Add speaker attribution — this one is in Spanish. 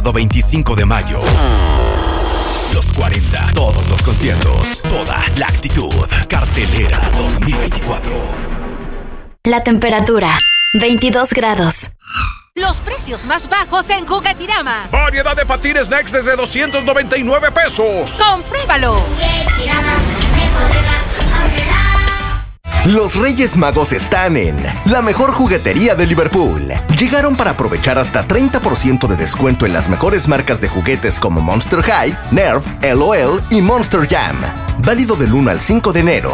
Speaker 1: sábado 25 de mayo. Los 40, todos los conciertos, toda la actitud. Cartelera 2024.
Speaker 2: La temperatura, 22 grados.
Speaker 3: Los precios más bajos en Juguetirama.
Speaker 4: Variedad de patines Next desde 299 pesos.
Speaker 3: ¡Compruébalo!
Speaker 5: Los Reyes Magos están en la mejor juguetería de Liverpool. Llegaron para aprovechar hasta 30% de descuento en las mejores marcas de juguetes como Monster High, Nerf, LOL y Monster Jam. Válido del 1 al 5 de enero.